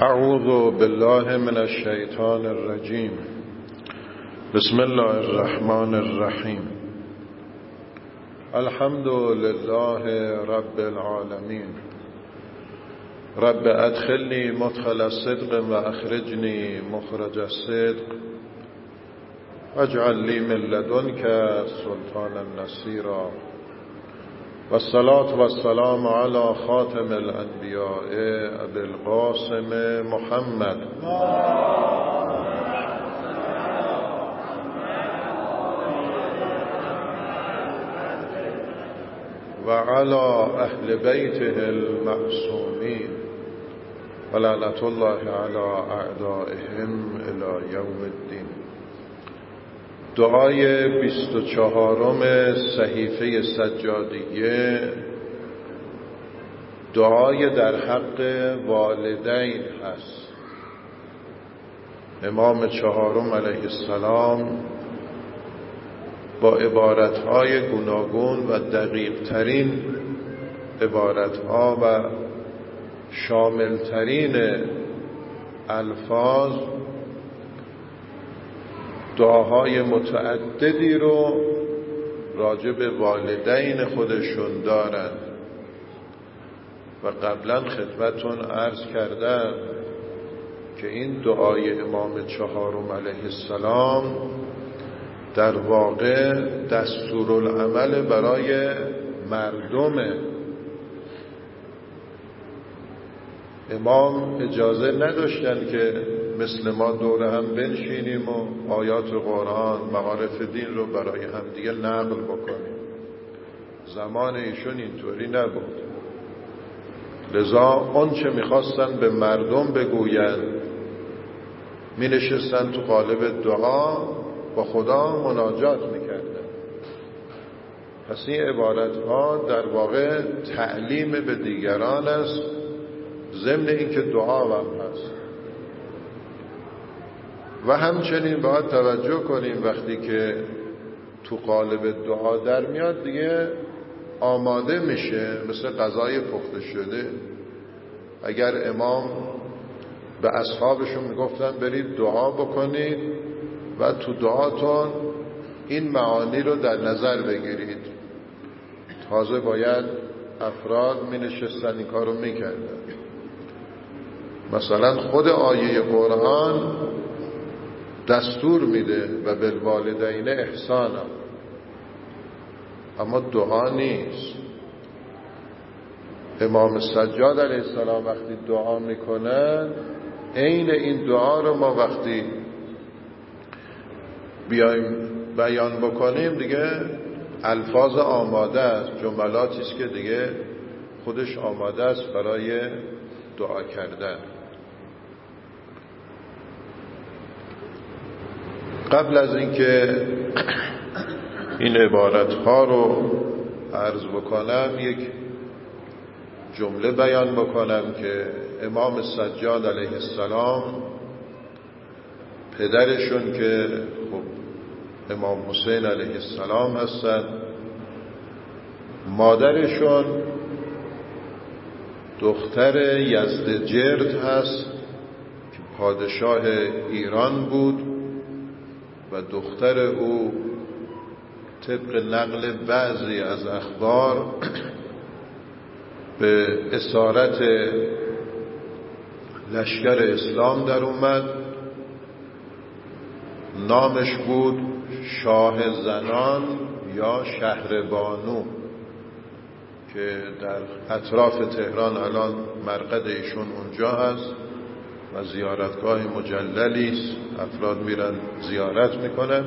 اعوذ بالله من الشیطان الرجیم. بسم الله الرحمن الرحیم. الحمد لله رب العالمین. رب ادخلنی مدخل الصدق و اخرجنی مخرج الصدق واجعل لی من لدنک سلطانا نصیرا. والصلاة والسلام على خاتم الانبیاء ابی القاسم محمد و علی اهل بیته المعصومین و لعنت الله علی اعدائهم الی یوم الدین. دعای 24 صحیفه سجادیه، دعای در حق والدین هست. امام چهارم علیه السلام با عبارتهای گوناگون و دقیق ترین عبارتها و شامل ترین الفاظ دعاهای متعددی رو راجع به والدین خودشون دارند و قبلا خدمتون عرض کردم که این دعای امام چهارم علیه السلام در واقع دستورالعمل برای مردمه. امام اجازه نداشتن که مثل ما دور هم بنشینیم و آیات قرآن معارف دین رو برای همدیگه نقل بکنیم. زمان ایشون اینطوری نبود. لذا اون چه میخواستن به مردم بگوین می نشستن تو قالب دعا با خدا مناجات میکردن. پس این عبارت ها در واقع تعلیم به دیگران است، ضمن این که دعا هم هست. و همچنین باید توجه کنیم وقتی که تو قالب دعا در میاد دیگه آماده میشه، مثل غذای پخته شده. اگر امام به اصحابشون میگفتن برید دعا بکنید و تو دعاتون این معانی رو در نظر بگیرید، تازه باید افراد می نشستن این کار رو می کردن. مثلا خود آیه قرآن دستور میده و بالوالدین احسانا، اما دعا نیست. امام سجاد علیه السلام وقتی دعا میکنن عین این دعا رو ما وقتی بیایم بیان بکنیم دیگه الفاظ آماده است، جملاتی است که دیگه خودش آماده است برای دعا کردن. قبل از اینکه این عبارتها رو عرض بکنم یک جمله بیان بکنم که امام سجاد علیه السلام پدرشون که خب امام حسین علیه السلام هستن، مادرشون دختر یزدجرد هست که پادشاه ایران بود و دختر او طبق نقل بعضی از اخبار به اسارت لشکر اسلام در اومد. نامش بود شاه زنان یا شهربانو که در اطراف تهران الان مرقد ایشون اونجا هست و زیارتگاه مجللی است، افراد میرن زیارت میکنن.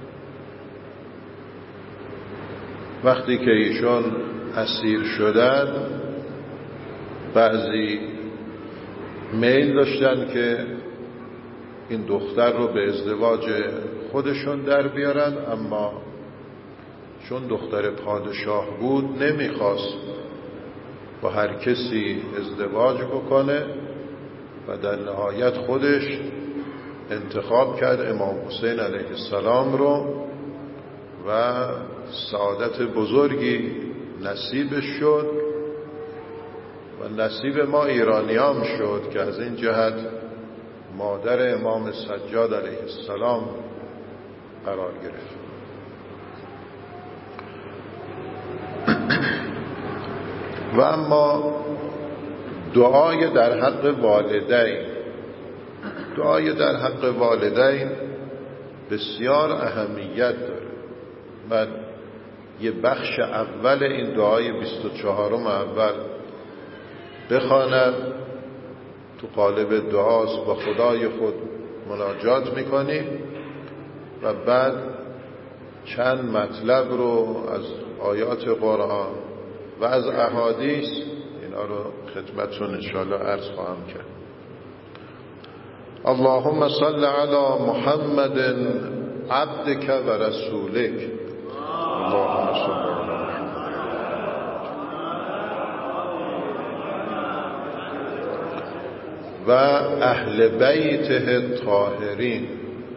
وقتی که ایشون اسیر شدن بعضی میل داشتن که این دختر رو به ازدواج خودشون در بیارن، اما چون دختر پادشاه بود نمیخواست با هر کسی ازدواج بکنه و در نهایت خودش انتخاب کرد امام حسین علیه السلام رو و سعادت بزرگی نصیبش شد و نصیب ما ایرانیام شد که از این جهت مادر امام سجاد علیه السلام قرار گرفت. و اما دعای در حق والدین بسیار اهمیت داره. من یه بخش اول این دعای 24 اول بخوانم. تو قالب دعاست، با خدای خود مناجات میکنیم و بعد چند مطلب رو از آیات قرآن و از احادیث اینا رو خدمتتون انشاءالله عرض خواهم کرد. اللهم صل علی محمد عبدك و رسولك. اللهم صل علی و اهل بیته الطاهرین.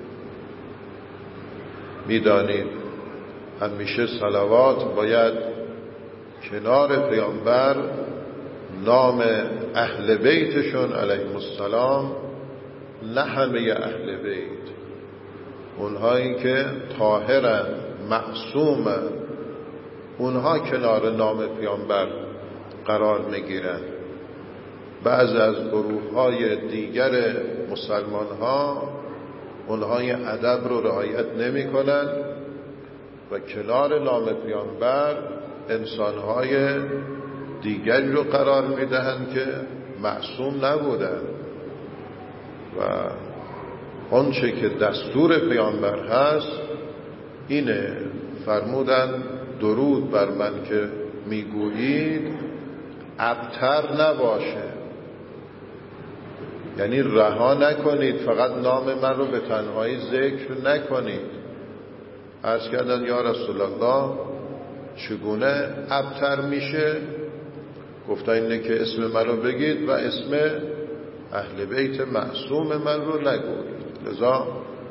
میدانید همیشه صلوات باید کنار پیامبر نام اهل بیتشون علیهم السلام، نه همه اهل بیت، اونهایی که طاهرن، معصومن، اونها کنار نام پیامبر قرار میگیرن. بعض از گروه‌های دیگر مسلمان ها اونهای ادب رو رعایت نمی‌کنن و کنار نام پیامبر انسان‌های دیگری رو قرار میدهند که معصوم نبودن و آنچه که دستور پیامبر هست اینه. فرمودن درود بر من که میگویید ابتر نباشه، یعنی رها نکنید، فقط نام من رو به تنهایی ذکر نکنید. عرض کردن یا رسول الله چگونه ابتر میشه؟ گفتن اینه که اسم من رو بگید و اسم اهل بیت معصوم من رو نگویید. لذا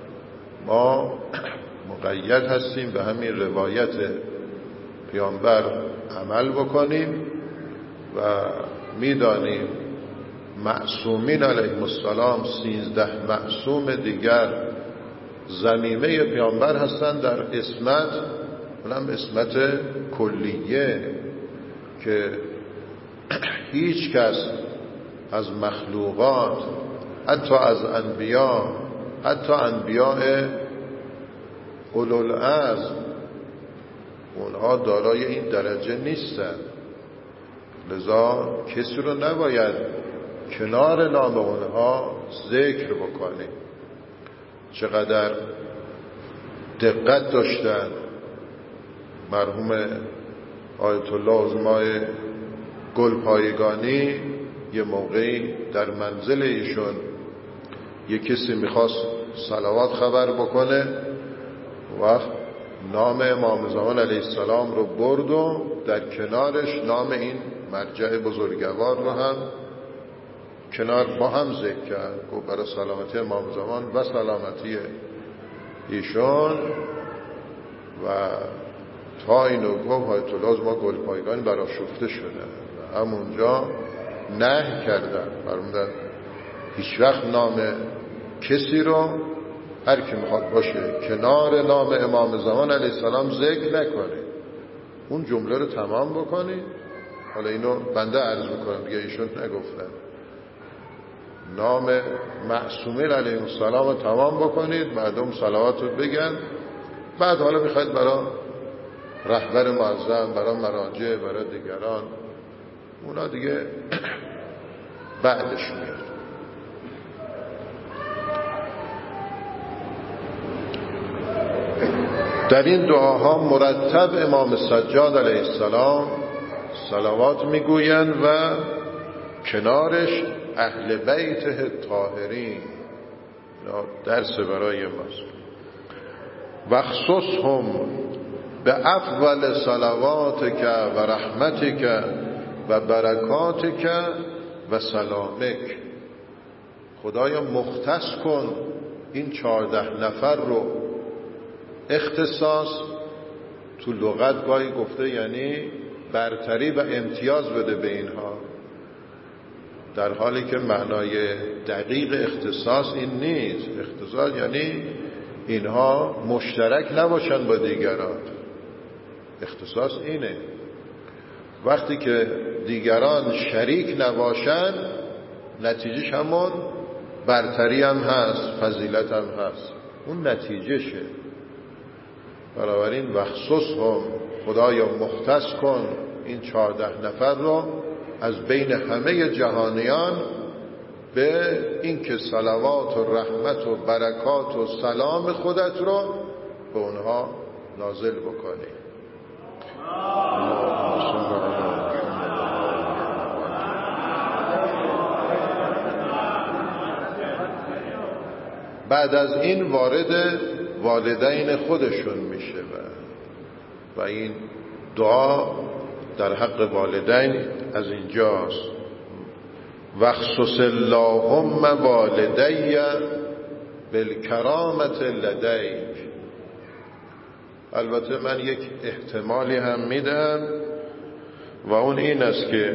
ما مقید هستیم به همین روایت پیامبر عمل بکنیم و میدانیم معصومین علیهم السلام 13 معصوم دیگر ضمیمه پیامبر هستند در عصمت، اونم عصمت کلیه که هیچ کس از مخلوقات، حتی از انبیا، حتی انبیاء اولوالعزم، اونها دارای این درجه نیستن. لذا کسی رو نباید کنار نام اونها ذکر بکنیم. چقدر دقت داشتن مرحوم آیت الله عظمای گلپایگانی. یه موقعی در منزل ایشون یه کسی میخواست صلوات خبر بکنه و نام امام زمان علیه السلام رو برد و در کنارش نام این مرجع بزرگوار رو هم کنار با هم ذکر کرد. گفت برای سلامتی امام زمان و سلامتی ایشون و تا اینو گفت آیت الله ما گلپایگان برای شفته شده و همونجا نهی کردن، فرمودن هیچ وقت نام کسی رو هر کی میخواد باشه کنار نام امام زمان علیه السلام ذکر نکنه، اون جمله رو تمام بکنی. حالا اینو بنده عرض میکنم دیگه، ایشون نگفتن. نام معصومین علیهم السلام رو تمام بکنید، مردم صلوات رو بگن، بعد حالا میخواید برای رهبر معظم، برای مراجع، برای دیگران، اونا دیگه بعدش میاد. در این دعاها مرتب امام سجاد علیه السلام صلوات میگویند و کنارش اهل بیته طاهرین. درس برای ماست. وخصصهم به افضل صلواتک و رحمتک و برکاتک و سلامک. خدایا مختص کن این 14 نفر رو. اختصاص تو لغت گاهی گفته یعنی برتری و امتیاز بده به اینها. در حالی که معنای دقیق اختصاص این نیست. اختصاص یعنی اینها مشترک نباشن با دیگران. اختصاص اینه وقتی که دیگران شریک نباشن نتیجهش همون برتری هم هست، فضیلت هم هست، اون نتیجهشه. بنابراین وخصوص هم خدایا مختص کن این 14 نفر رو از بین همه جهانیان به این که صلوات و رحمت و برکات و سلام خودت رو به اونها نازل بکنی. بعد از این وارد والدین خودشون میشه و این دعا در حق والدین از اینجاست. وخصوص اللهم والدی بالکرامت لدیک. البته من یک احتمالی هم میدم و اون این است که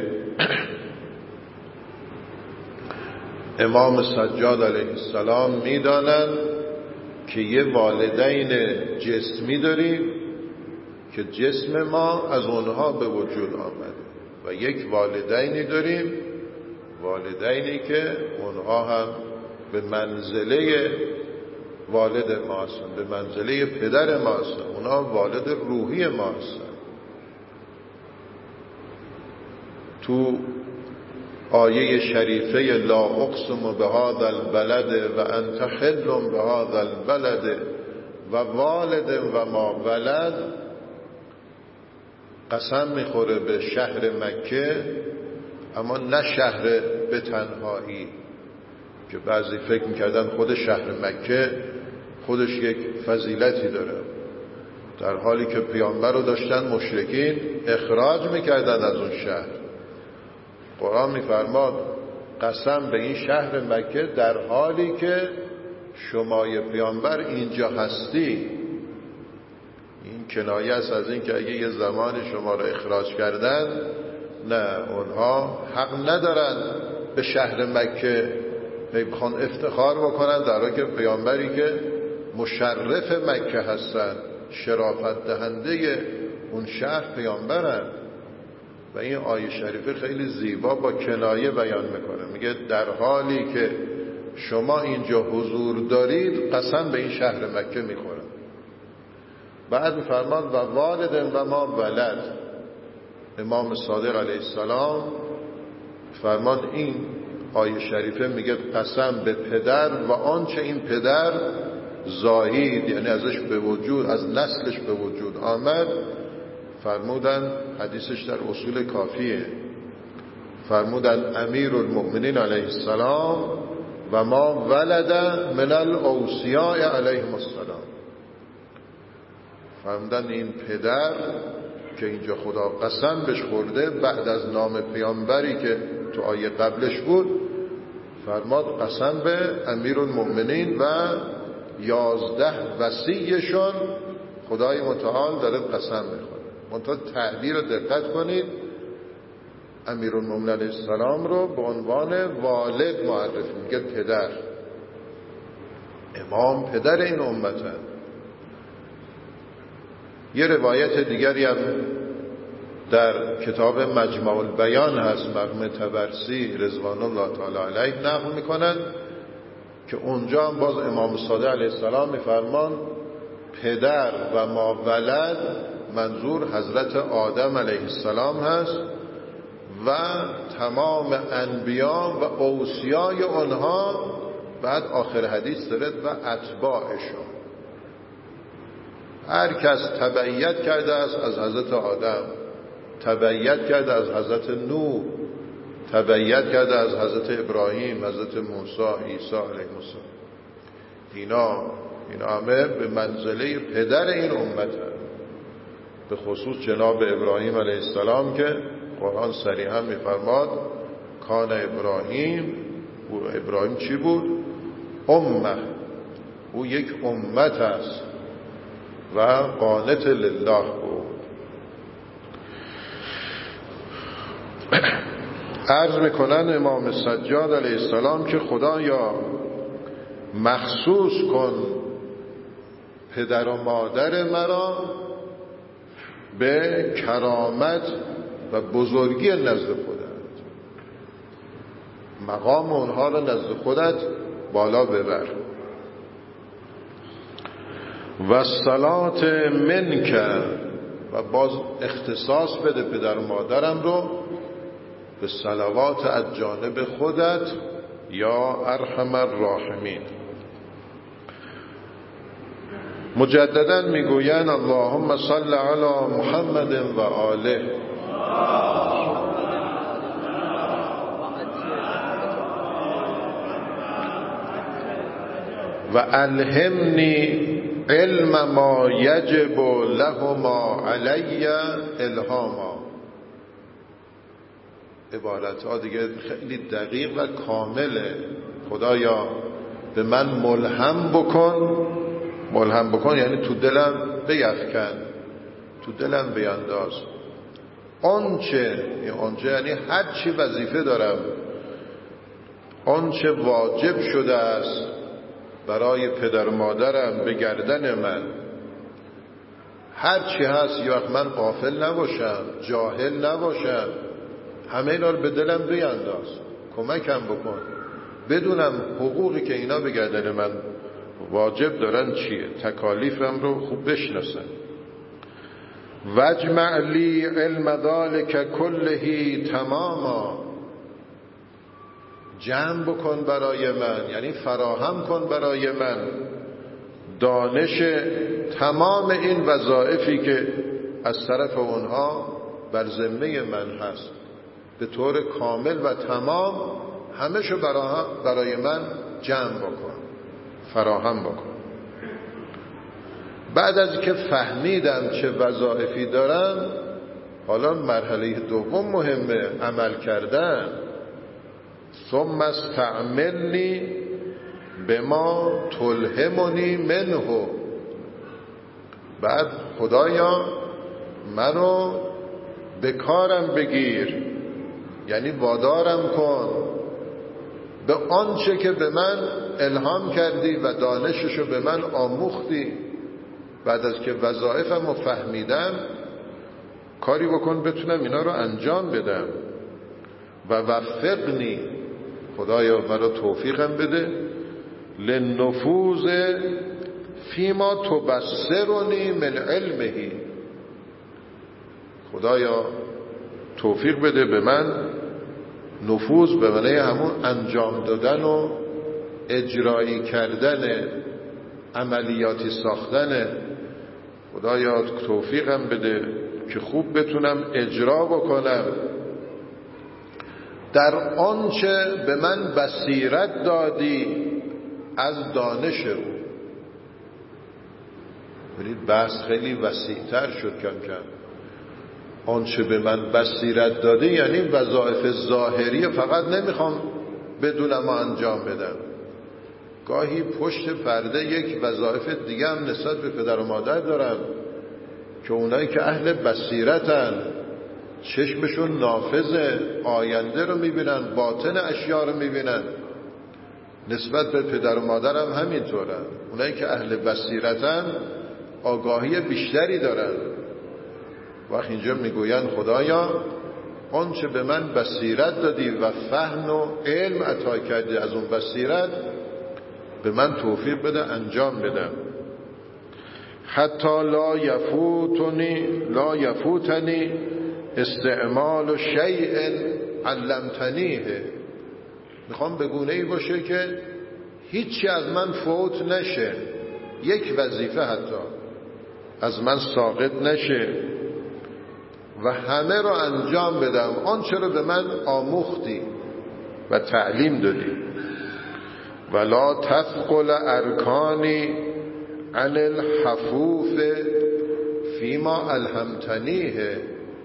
امام سجاد علیه السلام میدانند که یه والدین جسمی داریم که جسم ما از اونها به وجود آمده و یک والدینی داریم، والدینی که اونها هم به منزله والد ما هستن، به منزله پدر ما هستن، اونها والد روحی ما هستن. تو آیه شریفه لا اقسم بهذا البلد و انت حل بهذا البلد و والد و ما ولد قسم میخوره به شهر مکه، اما نه شهر به تنهایی که بعضی فکر میکردن خود شهر مکه خودش یک فضیلتی داره، در حالی که پیامبر رو داشتن مشرکین اخراج میکردن از اون شهر. قرآن میفرماد قسم به این شهر مکه در حالی که شمای پیامبر اینجا هستی. این کنایه است از این که اگه یه زمانی شما را اخراج کردن، نه، اونها حق ندارن به شهر مکه بخوان افتخار بکنن، در حالی که پیامبری که مشرف مکه هستن، شرافت دهنده اون شهر پیامبرن. و این آیه شریفه خیلی زیبا با کنایه بیان میکنه، میگه در حالی که شما اینجا حضور دارید قسم به این شهر مکه میخورم. بعد میفرمان و والد و ما ولد. امام صادق علیه السلام فرمان این آیه شریفه میگه قسم به پدر و آنچه این پدر زایید، یعنی ازش به وجود، از نسلش به وجود آمد. فرمودن حدیثش در اصول کافیه، فرمودن امیر المؤمنین علیه السلام و ما ولد من الاوصیاء علیهم السلام. فرمودن این پدر که اینجا خدا قسم بهش خورده بعد از نام پیامبری که تو آیه قبلش بود، فرماد قسم به امیر المؤمنین و 11 وصیشون خدای متعال داره قسم میخوره. منتها تعبیر رو دقت کنید، امیرالمومنین علیه السلام رو به عنوان والد معرفی میگه، پدر، امام پدر این امتن. یه روایت دیگری هم در کتاب مجمع البیان هست، مرحوم طبرسی رضوان الله تعالی علیه نقل میکنن که اونجا هم باز امام صادق علیه السلام میفرمان پدر و ما ولد منظور حضرت آدم علیه السلام هست و تمام انبیا و اوصیای آنها. بعد آخر حدیث داره و اتباعشون، هر کس تبعیت کرده است از حضرت آدم، تبعیت کرده از حضرت نوح، تبعیت کرده از حضرت ابراهیم، حضرت موسی، عیسی علیه السلام، اینا همه به منزله پدر این امت هست. به خصوص جناب ابراهیم علیه السلام که قرآن صریحا میفرماد کان ابراهیم چی بود؟ امه، او یک امت است و قانت لله بود. عرض میکنن امام سجاد علیه السلام که خدایا مخصوص کن پدر و مادر مرا به کرامت و بزرگی نزد خودت، مقام اونها را نزد خودت بالا ببر. و صلات منک، و باز اختصاص بده پدر و مادرم رو به صلوات از جانب خودت یا ارحم الراحمین. مجددا میگویند اللهم صل علی محمد و آله. و الهمنی علم ما یجب لهما علی الهاما. عبارت ها دیگه خیلی دقیق و کامله. خدایا به من ملهم بکن. ملهم بکن یعنی تو دلم بیفکن، تو دلم بینداز آنچه یعنی هر چی وظیفه دارم، آنچه واجب شده است برای پدر مادرم به گردن من، هر چی هست یا من غافل نباشم، جاهل نباشم، همه اینا رو به دلم بینداز، کمکم بکن بدونم حقوقی که اینا به گردن من واجب دارن چیه، تکالیفم رو خوب بشناسم. واجمع لی علم ذلک کله تماما. جمع بکن برای من، یعنی فراهم کن برای من دانش تمام این وظایفی که از طرف اونها بر ذمه من هست، به طور کامل و تمام همه‌شو برای من جمع بکن، فراهم بکن. بعد از که فهمیدم چه وظایفی دارم، حالا مرحله دوم مهمه، عمل کردن. ثم استعملنی بما تلهمنی منه. بعد خدایا منو به کارم بگیر، یعنی وادارم کن به آنچه که به من الهام کردی و دانششو به من آموختی. بعد از که وظایفم رو فهمیدم کاری بکن بتونم اینا رو انجام بدم. و وفقنی، خدایا مرا توفیقم بده، لنفوذ فیما تبصرنی من علمه. خدایا توفیق بده به من نفوذ، به معنی همون انجام دادن و اجرایی کردن، عملیاتی ساختن. خدایا توفیقم بده که خوب بتونم اجرا بکنم در آنچه به من بصیرت دادی از دانش او. ببینید بحث خیلی وسیع‌تر شد کم کم. آنچه به من بصیرت داده یعنی وظایف ظاهری فقط نمیخوام بدونم و انجام بدم. گاهی پشت پرده یک وظایف دیگه هم نسبت به پدر و مادر دارم که اونایی که اهل بصیرتن، چشمشون نافذه، آینده رو میبینن، باطن اشیا رو میبینن. نسبت به پدر و مادرم همینطورن. اونایی که اهل بصیرتن آگاهی بیشتری دارن. وقت اینجا میگوین خدایا آنچه به من بصیرت دادی و فهم و علم عطا کردی از اون بصیرت به من توفیق بده انجام بدم. حتی لا یفوتنی استعمال شیء علمتنیه. میخوام به گونه‌ای باشه که هیچی از من فوت نشه، یک وظیفه حتی از من ساقط نشه و همه رو انجام بدم آنچه رو به من آموختی و تعلیم دادی. ولا تثقل ارکانی عن الحفوف فیما الهمتنیه.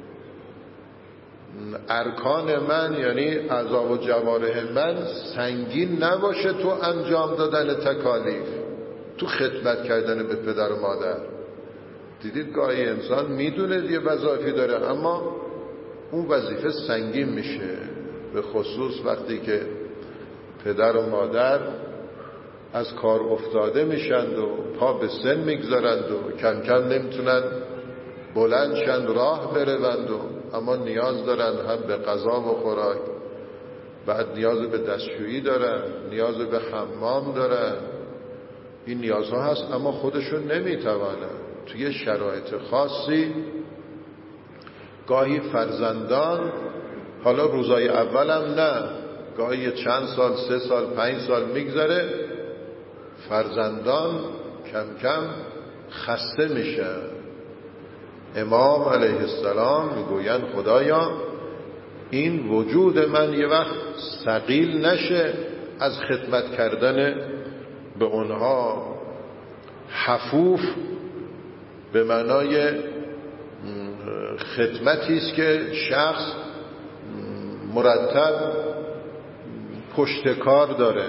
ارکان من یعنی اعضا و جوارح من سنگین نباشه تو انجام دادن تکالیف، تو خدمت کردن به پدر و مادر. دیدید گاهی انسان میدونه یه وظایفی داره اما اون وظیفه سنگین میشه، به خصوص وقتی که پدر و مادر از کار افتاده میشند و پا به سن میگذارند و کم کم نمیتونن بلند شند راه بروند و اما نیاز دارن هم به غذا و خوراک، بعد نیاز به دستشویی دارن، نیاز به حمام دارن. این نیازها هست اما خودشون نمیتوانن. توی شرایط خاصی گاهی فرزندان، حالا روزای اولم نه، گاهی چند سال، 3 سال 5 سال میگذره، فرزندان کم کم خسته میشن. امام علیه السلام میگویند خدایا این وجود من یه وقت ثقیل نشه از خدمت کردن به اونها. حفوف به معنای خدمتی است که شخص مرتب پشتکار داره،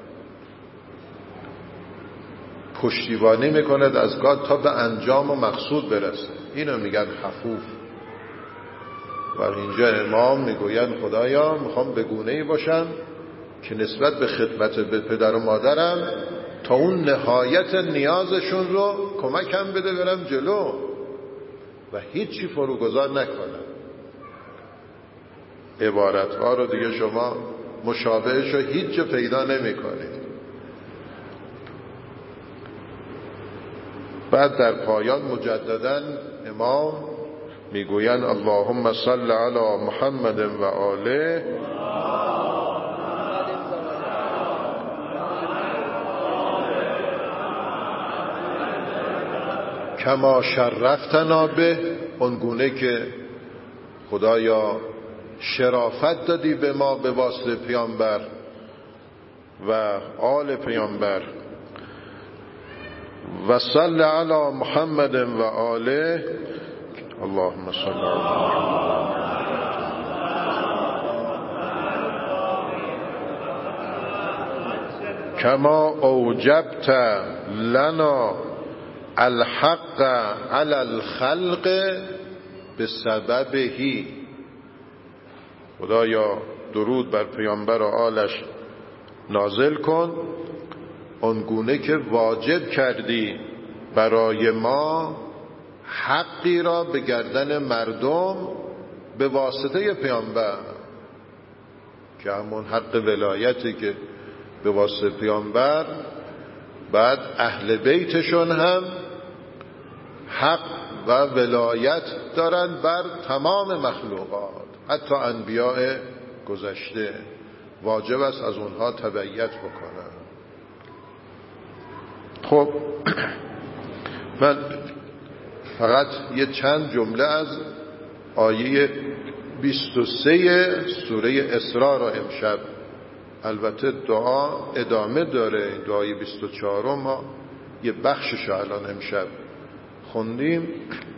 پشتیبانی میکند از کار تا به انجام و مقصود برسه. اینو میگن حفوف. و اینجا امام میگوین خدایا میخوام به گونه‌ای باشم که نسبت به خدمت به پدر و مادرم تا اون نهایت نیازشون رو کمکم بده برم جلو و هیچی فروگذار نکنم. عبارتها رو دیگه شما مشابهش رو هیچ جا پیدا نمی کنید. بعد در پایان مجددا امام میگویند اللهم صل علی محمد و آله کما شرفتنا به، اونگونه که خدایا شرافت دادی به ما به واسطه پیامبر و آل پیامبر. و صل علی محمد و آله اللهم صل علی محمد کما اوجبت لنا الحق علی الخلق بسببه. خدایا درود بر پیامبر و آلش نازل کن آنگونه که واجب کردی برای ما حقی را به گردن مردم به واسطه پیامبر، که همون حق ولایتی که به واسطه پیامبر بعد اهل بیتشون هم حق و ولایت دارند بر تمام مخلوقات، حتی انبیاء گذشته واجب است از اونها تبعیت بکنن. خب من فقط یه چند جمله از آیه 23 سوره اسراء را امشب، البته دعا ادامه داره، دعای 24 ما یه بخشش الان امشب خوندیم.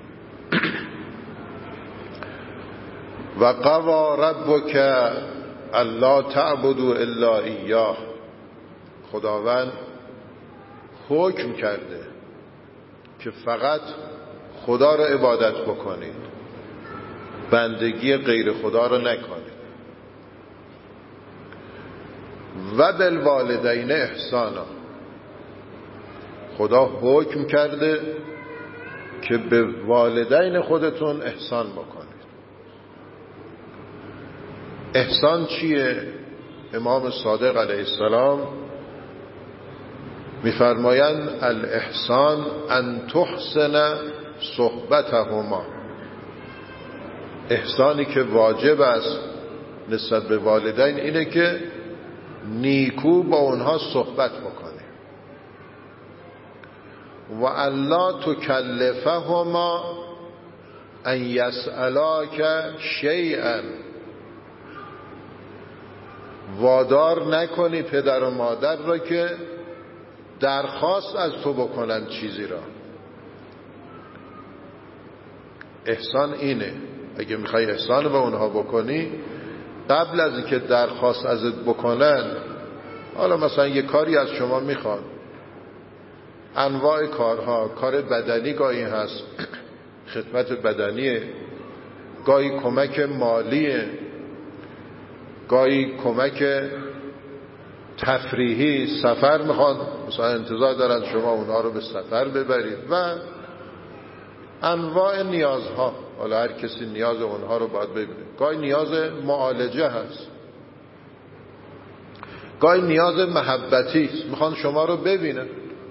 و قضا ربک الا تعبدوا الا ایاه. خداوند حکم کرده که فقط خدا را عبادت بکنید، بندگی غیر خدا را نکنید. و بالوالدین احسانا. خدا حکم کرده که به والدین خودتون احسان بکنید. احسان چیه؟ امام صادق علیه السلام می‌فرمایند الاحسان ان تحسن صحبتهما. احسانی که واجب است نسبت به والدین اینه که نیکو با اونها صحبت بکنی. و الا تکلفهما ان یسألاک شیئا. وادار نکنی پدر و مادر را که درخواست از تو بکنن چیزی را. احسان اینه، اگه میخوای احسان به اونها بکنی قبل از اینکه درخواست ازت بکنن، حالا مثلا یه کاری از شما میخوان، انواع کارها، کار بدنی گاهی هست، خدمت بدنیه، گاهی کمک مالیه، گاهی کمک تفریحی، سفر میخوان، مثلا انتظار دارن شما اونها رو به سفر ببرید و انواع نیازها. حالا هر کسی نیاز اونها رو باید ببینید. گاهی نیاز معالجه هست، گاهی نیاز محبتی است، میخوان شما رو ببینن.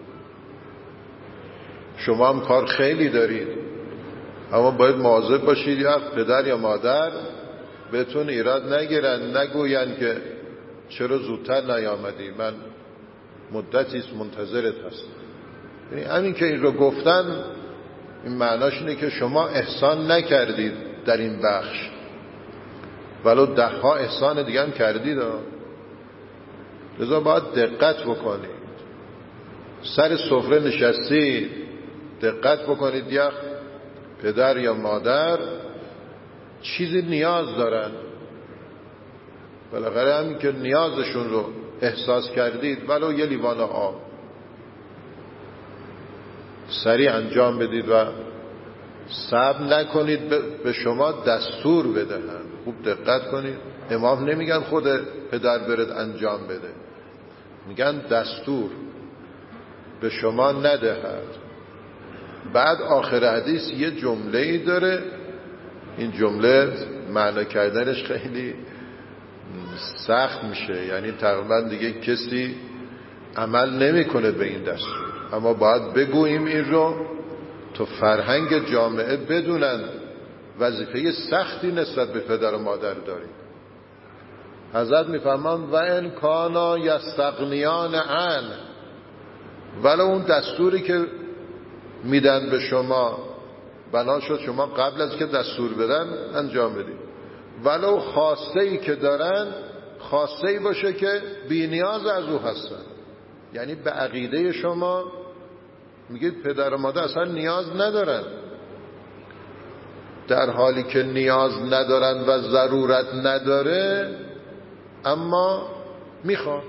شما هم کار خیلی دارید، اما باید مواظب باشید یا پدر یا مادر بهتون ایراد نگیرن، نگوین که چرا زودتر نیامدی، من مدتیست منتظرت هستم. یعنی همین که این رو گفتن، این معناش اینه که شما احسان نکردید در این بخش، ولو 10 احسان دیگه هم کردید. لذا باید دقت بکنید. سر سفره نشستید، دقت بکنید یا پدر یا مادر چیزی نیاز دارن. بالاخره همین که نیازشون رو احساس کردید، ولو یه لیوان آب سریع انجام بدید و صبر نکنید به شما دستور بدهن. خوب دقت کنید. امام نمیگن خود پدر برد انجام بده، میگن دستور به شما ندهد. بعد آخر حدیث یه جمله‌ای داره، این جمله معنی کردنش خیلی سخت میشه، یعنی تقریبا دیگه کسی عمل نمیکنه به این دستور، اما باید بگوییم این رو تو فرهنگ جامعه بدونن وظیفه سختی نسبت به پدر و مادر داریم. حضرت میفرمان و ان کانا یستغنیان عن، ولی اون دستوری که میدن به شما بنا شد شما قبل از که دستور بدن انجام بدید، ولو خواسته ای که دارن خواسته ای باشه که بی نیاز از او هستن. یعنی به عقیده شما میگید پدر و مادر اصلا نیاز ندارن، در حالی که نیاز ندارن و ضرورت نداره، اما میخوان.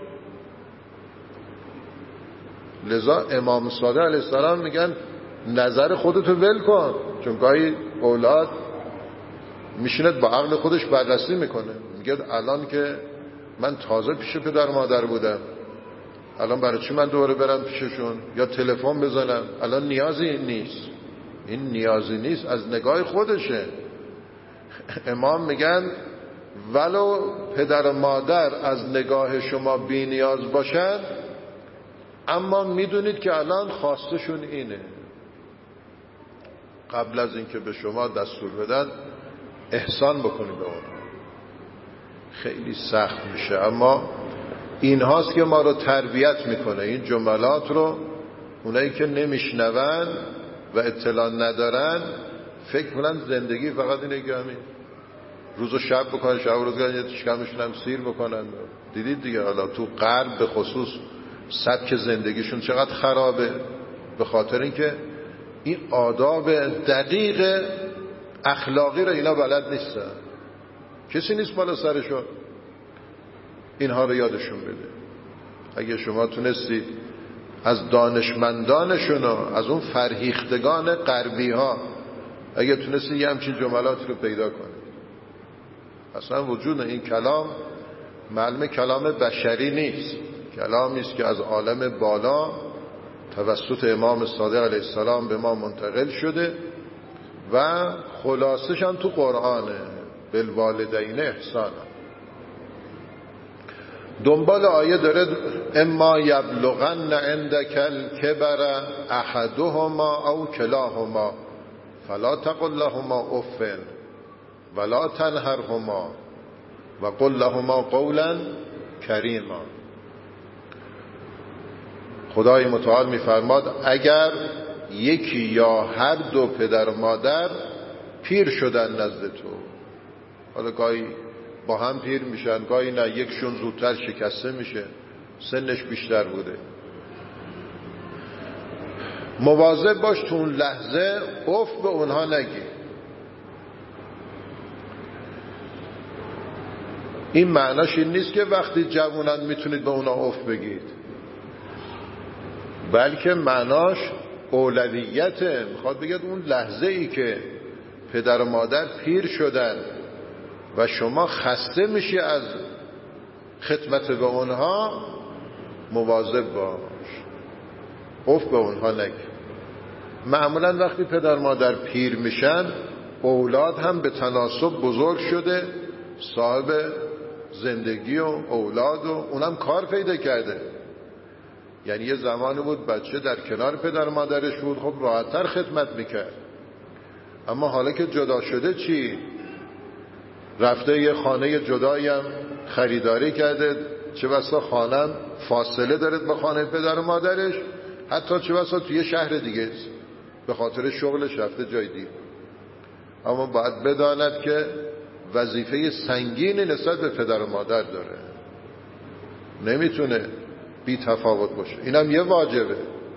لذا امام صادق علیه السلام میگن نظر خودتو ول کن، چون گاهی اولاد میشیند با عقل خودش بررسی میکنه، میگه الان که من تازه پیش پدر مادر بودم، الان برای چی من دوباره برم پیششون یا تلفن بزنم؟ الان نیازی نیست. این نیازی نیست از نگاه خودشه. امام میگن ولو پدر و مادر از نگاه شما بی نیاز باشن، اما میدونید که الان خواستشون اینه. قبل از اینکه به شما دستور بدن احسان بکنید به اونها. خیلی سخت میشه، اما این هاست که ما رو تربیت میکنه. این جملات رو اونایی که نمیشنون و اطلاع ندارن فکر کنن زندگی فقط اینه که همین روز و شب بکنن، شب و روز کنن، شکمشون هم سیر بکنن. دیدید دیگه حالا تو غرب به خصوص سبک زندگیشون چقدر خرابه، به خاطر اینکه این آداب دقیق اخلاقی رو اینا بلد نیستن. کسی نیست بالا سرشون اینها رو یادشون بده. اگه شما تونستید از دانشمندانشون و از اون فرهیختگان غربی ها اگه تونستید یه همچین جملاتی رو پیدا کنید. اصلا وجود این کلام معلوم کلام بشری نیست، کلامی است که از عالم بالا توسط امام صادق علیه السلام به ما منتقل شده و خلاصش هم تو قرآنه. بالوالدین احسانا. دنبال آیه داره اما یبلغن عندک الکبر احدهما او کلاهما فلا تقل لهما اف ولا تنهرهما وقل لهما قولا کریما. خدای متعال میفرماد اگر یکی یا هر دو پدر و مادر پیر شدن نزد تو، حالا گاهی با هم پیر میشن، گاهی نه، یکشون زودتر شکسته میشه، سنش بیشتر بوده، مواظب باش تو اون لحظه اف به اونها نگی. این معناش این نیست که وقتی جوونن میتونید به اونها اف بگید، بلکه معناش اولویته. میخواد بگید اون لحظه ای که پدر و مادر پیر شدن و شما خسته میشی از خدمت به اونها مواظب باش، اف به اونها نگی. معمولا وقتی پدر مادر پیر میشن، اولاد هم به تناسب بزرگ شده، صاحب زندگی و اولاد و اونم کار پیدا کرده. یعنی یه زمانی بود بچه در کنار پدر مادرش بود، خب راحت‌تر خدمت میکرد. اما حالا که جدا شده چی؟ رفته یه خانه جدایی هم خریداری کرده، چه بسا خانه فاصله داره با خانه پدر و مادرش، حتی چه بسا توی شهر دیگه است، به خاطر شغلش رفته جای دیگه. اما باید بداند که وظیفه سنگینی نسبت به پدر و مادر داره، نمیتونه بی تفاوت باشه، اینم یه واجبه.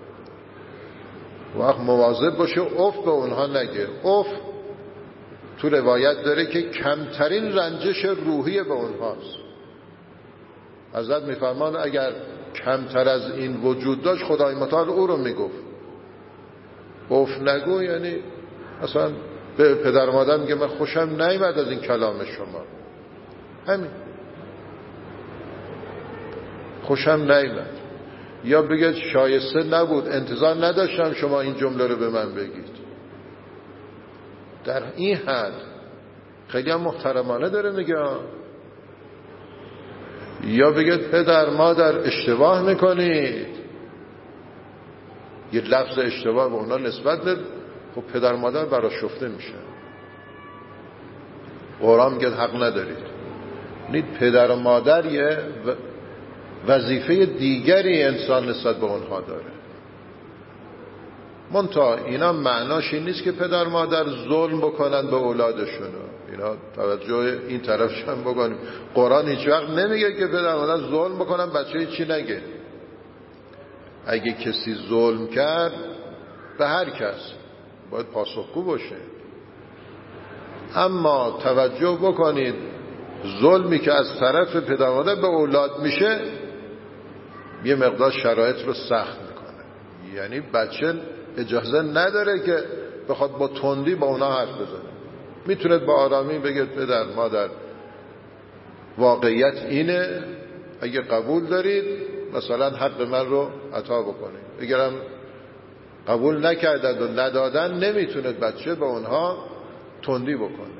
وقت مواظب باشه اف به اونها نگه. اف تو روایت داره که کمترین رنجش روحی به اونهاست. حضرت میفرمان اگر کمتر از این وجود داشت خدای متعال او رو میگفت. اف نگو یعنی اصلا به پدر مادر میگه من خوشم نیامد از این کلام شما، همین، خوشم نیامد. یا بگه شایسته نبود، انتظار نداشتم شما این جمله رو به من بگید. در این حد خیلی هم محترمانه داره میگه. یا بگه پدر مادر اشتباه میکنید، یه لفظ اشتباه به اونا نسبت بده، خب پدر مادر برآشفته میشه. قرآن میگه حق ندارید. نید پدر و مادر یه وظیفه دیگری انسان نسبت به اونها داره. منتها اینا معناش این نیست که پدر مادر ظلم بکنن به اولادشون. اینا توجه این طرفش هم بکنیم. قرآن هیچ وقت نمیگه که پدر مادر ظلم بکنن بچه چی نگه. اگه کسی ظلم کرد به هر کس باید پاسخگو باشه. اما توجه بکنید ظلمی که از طرف پدر مادر به اولاد میشه یه مقدار شرایط رو سخت میکنه. یعنی بچه اجازه نداره که بخواد با تندی با اونا حرف بزنه. میتونه با آرامی بگه پدر مادر واقعیت اینه، اگه قبول دارید مثلا حق من رو عطا بکنید. اگرم قبول نکردند و ندادن نمیتونه بچه با اونها تندی بکنه.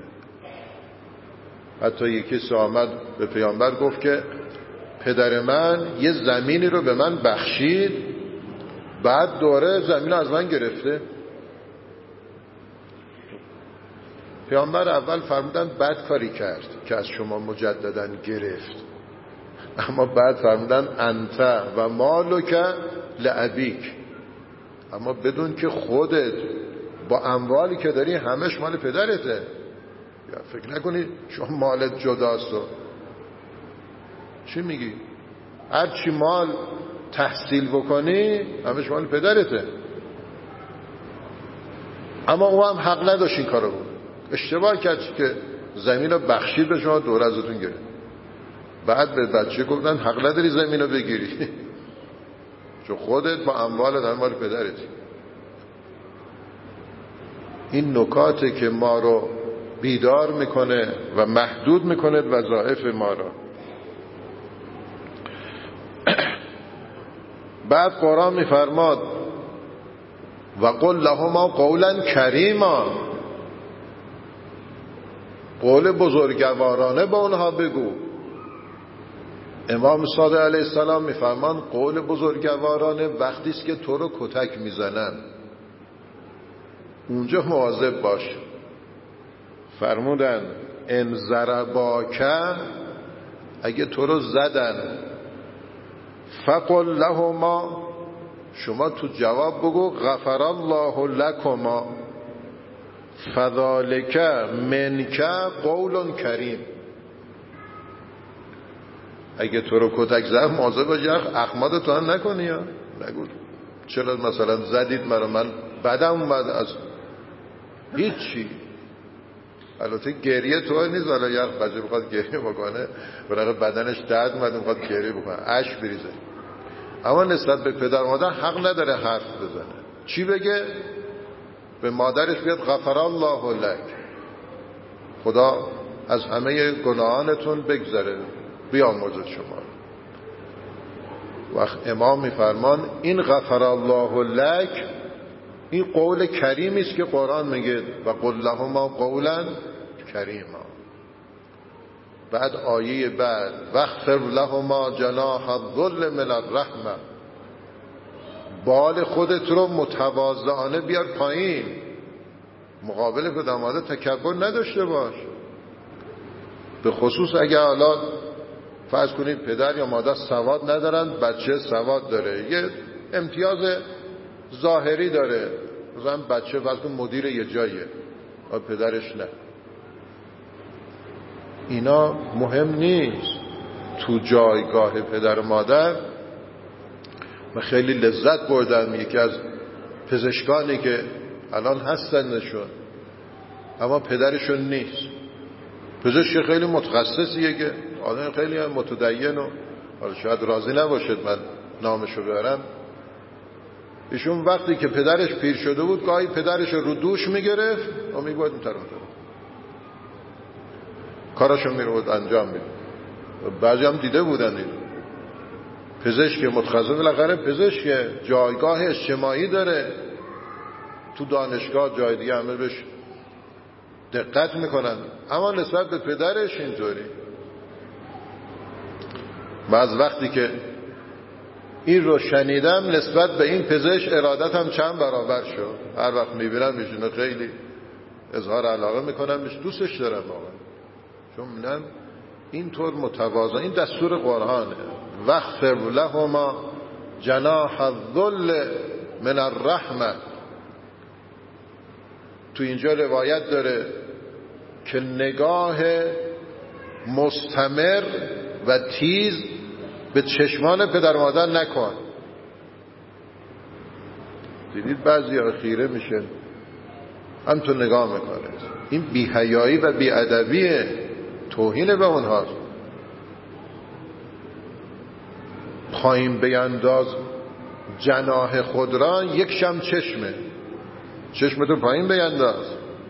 حتی یکی آمد به پیامبر گفت که پدر من یه زمینی رو به من بخشید، بعد دوره زمین از من گرفته. پیامبر اول فرمودن بد کاری کرد که از شما مجددا گرفت، اما بعد فرمودن انت و مالک لابیک، اما بدون که خودت با اموالی که داری همش مال پدرته. یا فکر نکنی شما مالت جداست. چی میگی؟ هر چی مال تحصیل بکنی همش مال پدرته. اما او هم حق نداشت این کارو بود. اشتباه کرد که زمین رو بخشید به شما، دور ازتون گرفت. بعد به بچه گفتن حق نداری زمین رو بگیری چون خودت با اموالت هم مال پدرتی. این نکاته که ما رو بیدار میکنه و محدود میکنه وظایف ما رو. بعد قرآن میفرماد و قل لهما قولا کریما، قول بزرگوارانه با اونها بگو. امام صادق علیه السلام میفرمان قول بزرگوارانه وقتی است که تو رو کتک میزنن، اونجا مواظب باش. فرمودن ان ضرباک، اگه تو رو زدن، فقل لهما، شما تو جواب بگو غفر الله لکما فذلک منک قول کریم. اگه تو رو کتک زد مواظب باش اخماد تو هم نکنی. یا نگو چرا مثلا زدید من بدم اومد از هیچی. البته گریه تو نیست، حالا یه بچه بخواد گریه بکنه برای بدنش درد اومد میخواد گریه بکنه اشک بریزه، اما نسبت به پدر مادر حق نداره حرف بزنه. چی بگه؟ به مادرش بیاد غفر الله لک، خدا از همه گناهانتون بگذره، بیامرزد شما. وقت امام میفرمان این غفر الله لک، این قول کریمی است که قرآن میگه و قل لهما قولا کریما. بعد آیه بعد واغفر لهما جناح الذل من الرحمه، بال خودت رو متواضعانه بیار پایین، مقابل پدر مادر تکبر نداشته باش. به خصوص اگر حالا فرض کنید پدر یا مادر سواد ندارن، بچه سواد داره، یه امتیاز ظاهری داره، مثلا بچه فرض کن مدیر یه جاییه و پدرش نه، اینا مهم نیست. تو جایگاه پدر و مادر من خیلی لذت بردم. یکی از پزشکانی که الان هستن نشون اما پدرشون نیست، پزشک خیلی متخصصیه که آدم خیلی هم متدین و حالا شاید راضی نباشد من نامشو ببرم، ایشون وقتی که پدرش پیر شده بود گاهی پدرش رو دوش میگرفت و میگوید این طرف کاراشو میرود انجام میده. بعضی هم دیده بودن این پزشک متخصص، بالاخره پزشک جایگاه اجتماعی داره تو دانشگاه، جای دیگه همه بهش دقت میکنن، اما نسبت به پدرش اینطوری. من از وقتی که این رو شنیدم نسبت به این پزشک ارادتم چند برابر شد. هر وقت میبینم ایشونو خیلی اظهار علاقه میکنم، دوستش دارم واقعا، چون منم اینطور متواضع. این دستور قرآنه، واغفر لهما جناح الذل من الرحمه. تو اینجا روایت داره که نگاه مستمر و تیز به چشمان پدر مادر نکن. دیدید بعضی خیره میشه هم تو نگاه میکنه، این بی‌حیایی و بی‌ادبیه، توهین به اونهاست. پایین بینداز جناح خود را، یک شم چشمتو پایین بینداز.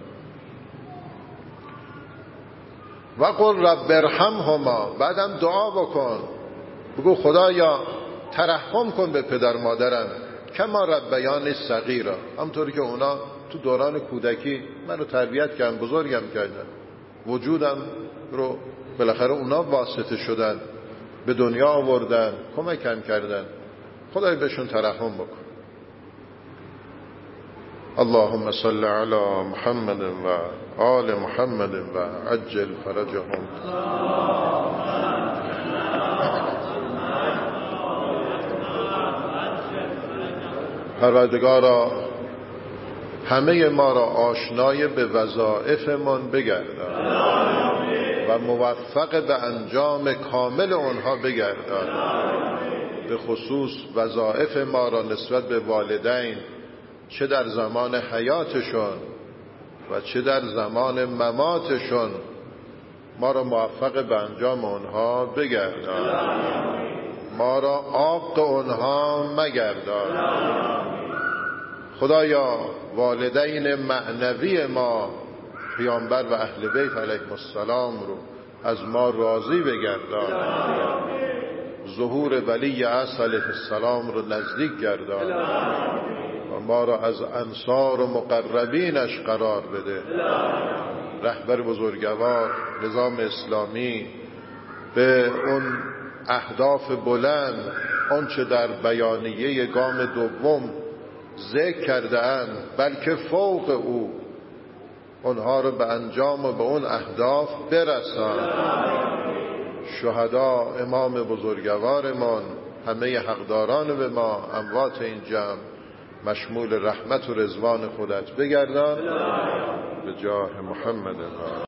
و قل رب ارحمهما، بعدم دعا بکن، بگو خدایا ترحم کن به پدر مادرم، کما ربیانی صغیرا، همطوری که اونا تو دوران کودکی منو تربیت کردن، بزرگم کردن، وجودم رو بالاخره اونا واسطه شدن، به دنیا آوردن، کمکم کردن، خدای بهشون ترحم بکن. اللهم صل علی محمد و آل محمد و عجل فرجهم. پروردگارا همه ما را آشنای به وظایفمان بگردان و موفق به انجام کامل آنها بگردان. به خصوص وظایف ما را نسبت به والدین، چه در زمان حیاتشون و چه در زمان مماتشون، ما را موفق به انجام آنها بگردان. ما را عاق آنها مگردان. خدایا والدین معنوی ما، پیامبر و اهل بیت علیهم السلام رو از ما راضی بگردان. ظهور ولی عصر علیه السلام رو نزدیک گردان و ما را از انصار و مقربینش قرار بده. رهبر بزرگوار نظام اسلامی به اون اهداف بلند، آنچه در بیانیه گام دوم ذکر کرده اند، بلکه فوق او، اونها رو به انجام و به اون اهداف برسان. شهدا، امام بزرگوارمان، همه حقداران به ما، اموات این جمع، مشمول رحمت و رضوان خودت بگردان به جاه محمد.